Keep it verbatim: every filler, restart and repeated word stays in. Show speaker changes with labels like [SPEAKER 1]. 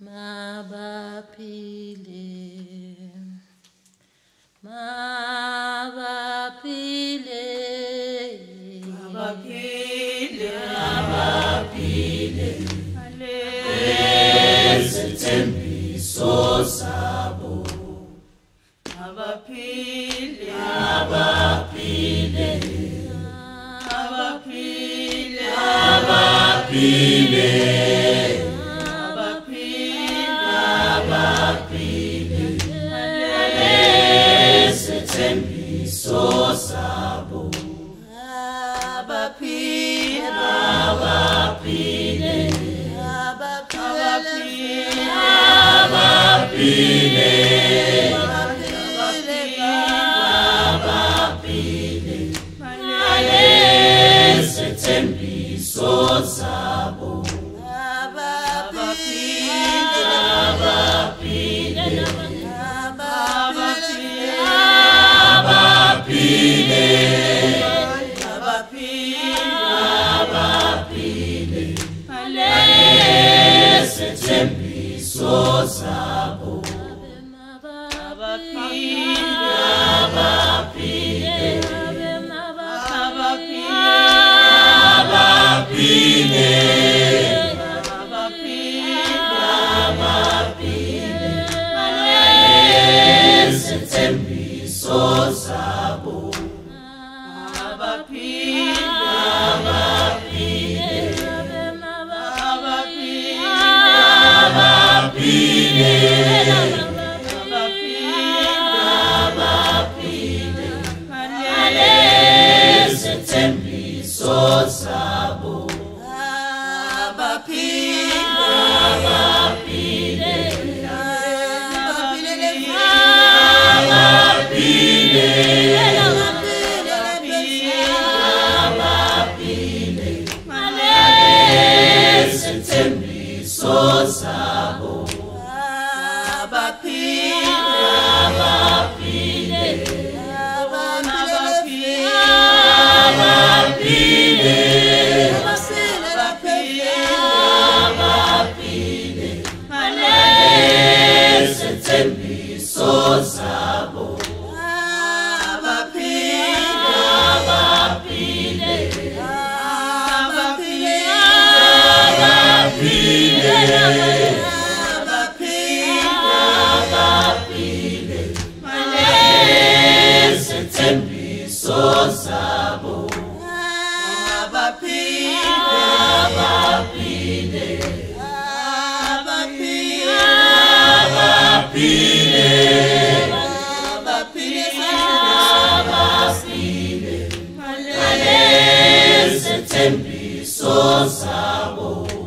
[SPEAKER 1] Mabapile, mabapile,
[SPEAKER 2] mabapile, mabapile,
[SPEAKER 1] ezithembiso zabo.
[SPEAKER 2] mabapile,
[SPEAKER 1] Mabapile,
[SPEAKER 2] mabapile,
[SPEAKER 1] mabapile,
[SPEAKER 2] mabapile,
[SPEAKER 1] ezithembiso zabo.
[SPEAKER 2] mabapile,
[SPEAKER 1] Mabapile,
[SPEAKER 2] mabapile,
[SPEAKER 1] mabapile, ezithembiso zabo. Ezithembiso zabo. Ezithembiso zabo. Ezithembiso zabo. Ezithembiso zabo. Ezithembiso zabo. Ezithembiso zabo. Ezithembiso zabo.